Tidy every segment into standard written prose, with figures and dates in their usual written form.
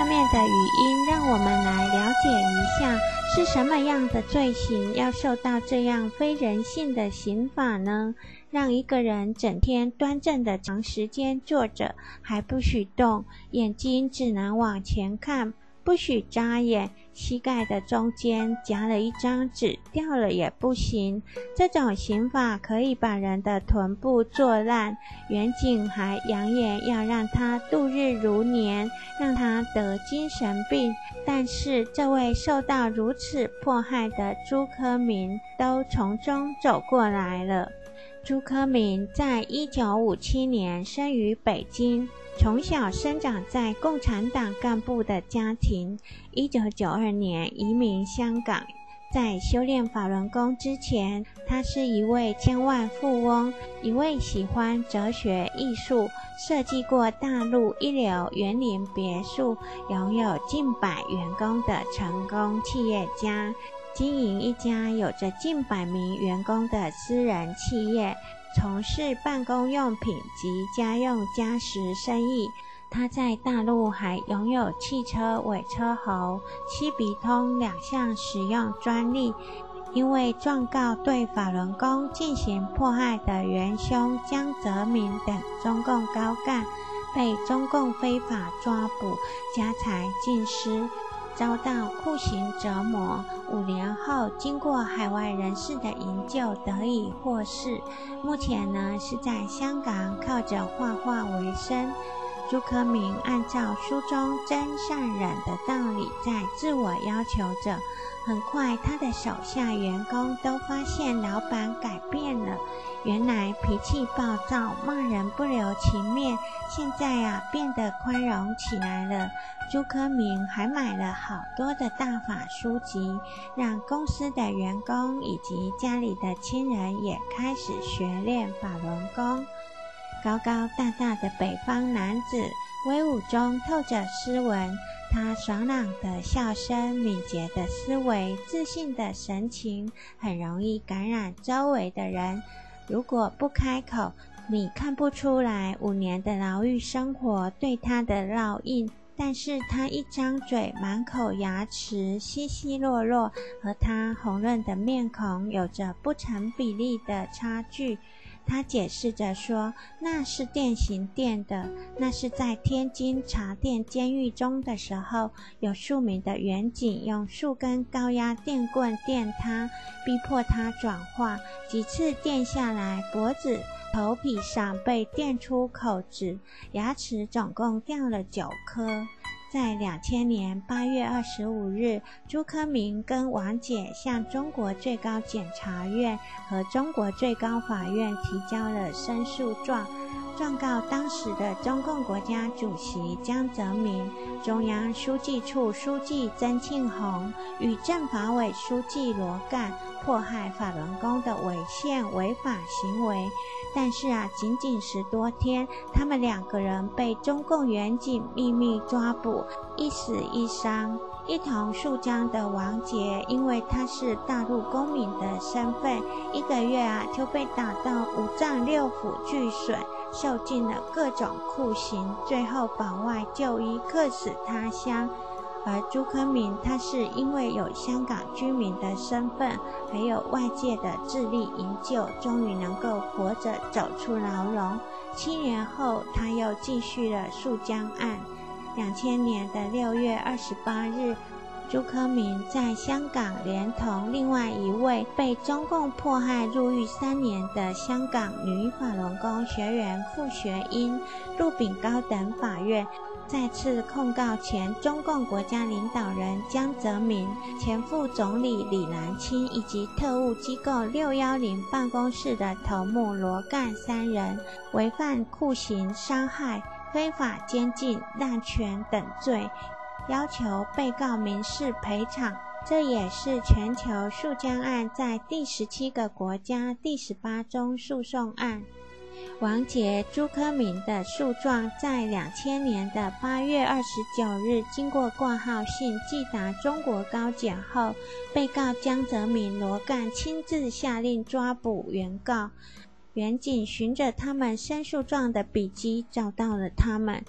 下面的语音，让我们来了解一下是什么样的罪行要受到这样非人性的刑法呢？让一个人整天端正的长时间坐着，还不许动，眼睛只能往前看，不许眨眼，膝盖的中间夹了一张纸，掉了也不行。这种刑法可以把人的臀部做烂，远景还扬言要让他度日如年，让他得精神病。但是这位受到如此迫害的朱科明都从中走过来了。朱科明在1957年生于北京，从小生长在共产党干部的家庭。1992年移民香港，在修炼法轮功之前，他是一位千万富翁，一位喜欢哲学艺术，设计过大陆一流园林别墅，拥有近百员工的成功企业家，经营一家有着近百名员工的私人企业，从事办公用品及家用家饰生意。他在大陆还拥有汽车伪车喉、七笔通2项使用专利。因为状告对法轮功进行迫害的元凶江泽民等中共高干，被中共非法抓捕，家财尽失，遭到酷刑折磨。5年后，经过海外人士的营救，得以获释。目前呢，是在香港靠着画画为生。朱科明按照书中真善忍的道理在自我要求着，很快他的手下员工都发现老板改变了，原来脾气暴躁，骂人不留情面，现在变得宽容起来了。朱科明还买了好多的大法书籍，让公司的员工以及家里的亲人也开始学练法轮功。高高大大的北方男子，威武中透着斯文，他爽朗的笑声、敏捷的思维、自信的神情，很容易感染周围的人。如果不开口，你看不出来5年的牢狱生活对他的烙印。但是他一张嘴，满口牙齿稀稀落落，和他红润的面孔有着不成比例的差距。他解释着说，那是电刑电的，那是在天津茶店监狱中的时候，有数名的员警用数根高压电棍电他，逼迫他转化，几次电下来，脖子、头皮上被电出口子，牙齿总共掉了9颗。在2000年8月25日，朱科明跟王姐向中国最高检察院和中国最高法院提交了申诉状，状告当时的中共国家主席江泽民、中央书记处书记曾庆红与政法委书记罗干迫害法轮功的违宪违法行为。但是仅仅10多天，他们2个人被中共远警秘密抓捕，一死一伤。一同诉江的王杰，因为他是大陆公民的身份，1个月就被打到5脏6腑俱损，受尽了各种酷刑，最后保外就医，客死他乡。而朱科明他是因为有香港居民的身份，还有外界的致力营救，终于能够活着走出牢笼。7年后，他又继续了诉江案。2000年的6月28日，朱科明在香港连同另外一位被中共迫害入狱3年的香港女法轮功学员傅学英入禀高等法院，再次控告前中共国家领导人江泽民、前副总理李兰清以及特务机构610办公室的头目罗干3人，违犯酷刑、伤害、非法监禁、滥权等罪，要求被告民事赔偿。这也是全球诉江案在第17个国家第18宗诉讼案。王杰、朱科明的诉状在2000年的8月29日经过挂号信寄达中国高检后，被告江泽民、罗干亲自下令抓捕原告。远警循着他们申诉状的笔迹找到了他们，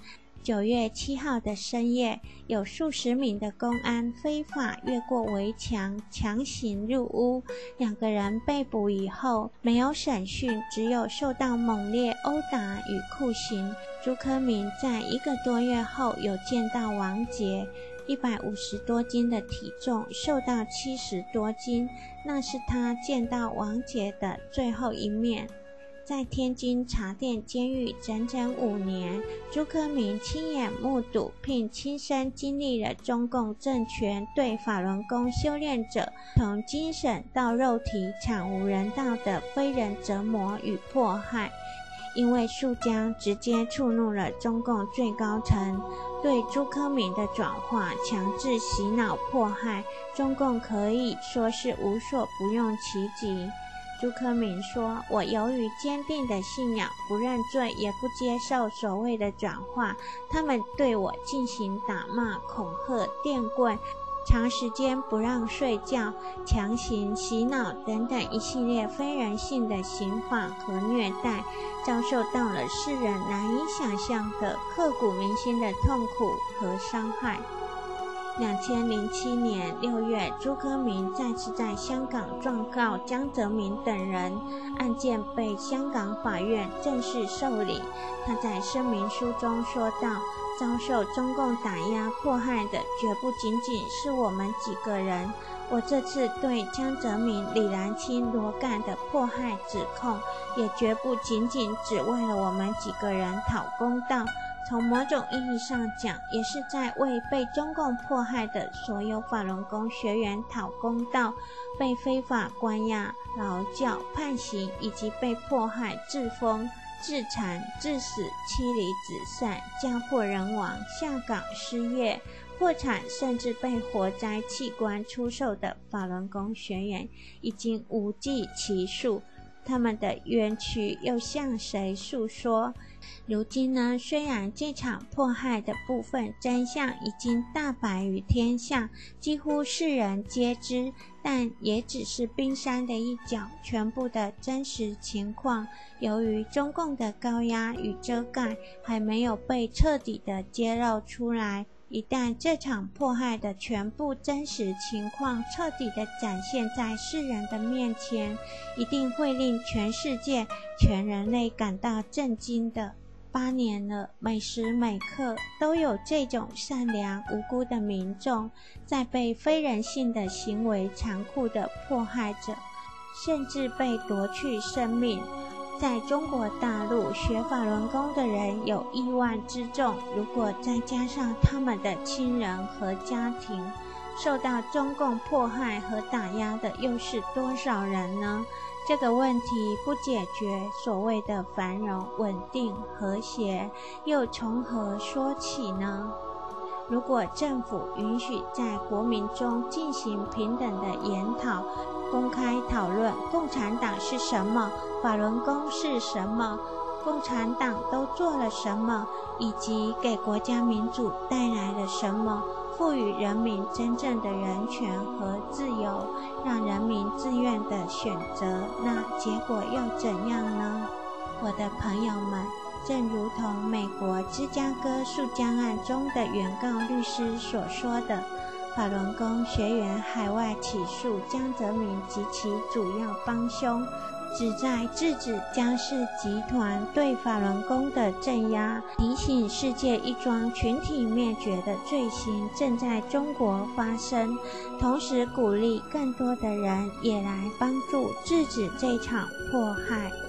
9月7号的深夜，有数十名的公安非法越过围墙，强行入屋。2个人被捕以后，没有审讯，只有受到猛烈殴打与酷刑。朱科明在1个多月后有见到王杰，150多斤的体重瘦到70多斤，那是他见到王杰的最后一面。在天津茶店监狱整整5年，朱科明亲眼目睹并亲身经历了中共政权对法轮功修炼者从精神到肉体惨无人道的非人折磨与迫害。因为树江直接触怒了中共最高层，对朱科明的转化强制洗脑迫害，中共可以说是无所不用其极。朱科明说，我由于坚定的信仰，不认罪也不接受所谓的转化，他们对我进行打骂、恐吓、电棍，长时间不让睡觉，强行洗脑等等一系列非人性的刑罚和虐待，遭受到了世人难以想象的刻骨铭心的痛苦和伤害。2007年6月，朱科明再次在香港状告江泽民等人，案件被香港法院正式受理。他在声明书中说道，遭受中共打压迫害的绝不仅仅是我们几个人，我这次对江泽民、李兰清、罗干的迫害指控，也绝不仅仅只为了我们几个人讨公道，从某种意义上讲，也是在为被中共迫害的所有法轮功学员讨公道，被非法关押、劳教、判刑，以及被迫害、致疯、致残、致死、妻离子散、家破人亡、下岗失业、破产，甚至被活摘器官出售的法轮功学员，已经无计其数。他们的冤屈又向谁诉说？如今呢，虽然这场迫害的部分真相已经大白于天下，几乎世人皆知，但也只是冰山的一角，全部的真实情况，由于中共的高压与遮盖，还没有被彻底的揭露出来。一旦这场迫害的全部真实情况彻底地展现在世人的面前，一定会令全世界、全人类感到震惊的。8年了，每时每刻都有这种善良无辜的民众在被非人性的行为残酷地迫害着，甚至被夺去生命。在中国大陆学法轮功的人有亿万之众，如果再加上他们的亲人和家庭，受到中共迫害和打压的又是多少人呢？这个问题不解决，所谓的繁荣、稳定、和谐又从何说起呢？如果政府允许在国民中进行平等的研讨，公开讨论共产党是什么，法轮功是什么，共产党都做了什么，以及给国家民主带来了什么，赋予人民真正的人权和自由，让人民自愿的选择，那结果又怎样呢？我的朋友们，正如同美国芝加哥诉江案中的原告律师所说的，法轮功学员海外起诉江泽民及其主要帮凶，旨在制止江氏集团对法轮功的镇压，提醒世界一桩群体灭绝的罪行正在中国发生，同时鼓励更多的人也来帮助制止这场迫害。